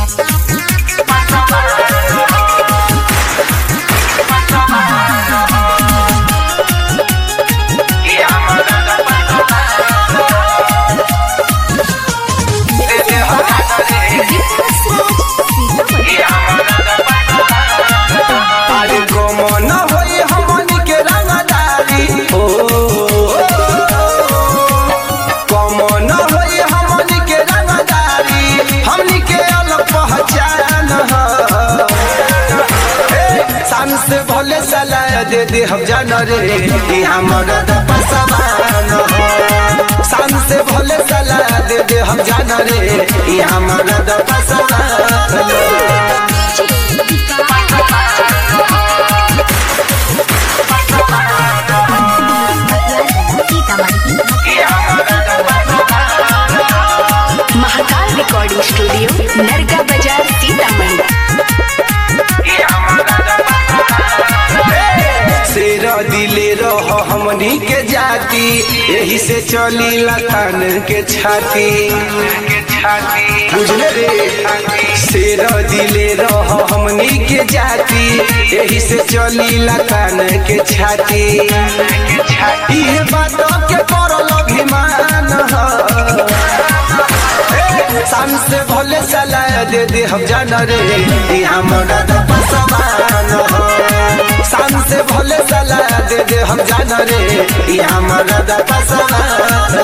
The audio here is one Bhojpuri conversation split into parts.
से भले सला दे दे हम जान रे हमारा दपसमान शान से भले सला दे दे हम जान रे हमारा दपसमान महाकाल रिकॉर्डिंग स्टूडियो नरगा बाजार सीतामढ़ी। शेरा दिले रह हमनी के जाति यही से चली लखन के छाती बुझले रे। शेरा दिले रह हमनी के जाति यही से चली लखन के छाती ये बातों के परल अभिमान शान से भले सला दे दे हम जान रे हमारा दपसमान शान से भले सला दे दे हम जान रे हमारा दपसमान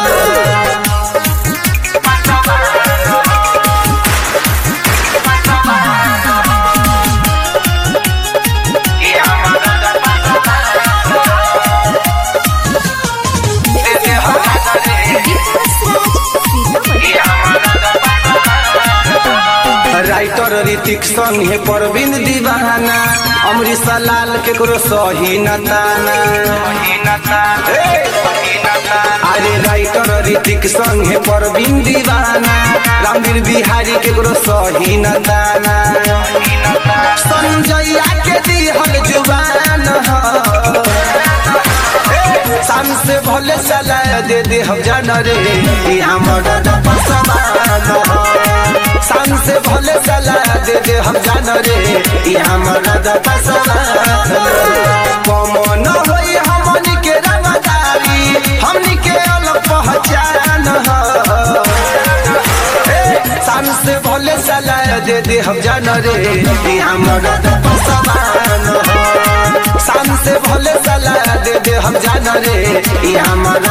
राइटर ऋतिक संगे परवीन दीवाना अमरीश लाल केकरो सही नताना अरे राइटर ऋतिक संगे परवीन दीवाना रामवीर बिहारी केकरो सही नताना संजय के दिहल जुबान शान से भले सला दे दे हम जान रे हमारा दपसमान शान से भले सला दे दे हम जान रे हमारा दपसमान कमन होई हमनी के रंगदारी हमनी के अलग पहचान शान से भले सला दे दे हम जान रे हमारा दपसमान शान से भले सला दे दे हम जान रे हमारा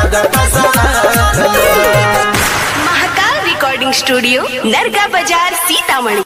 दपसमान। Mahakal recording studio Narga Bazar Sitamarhi.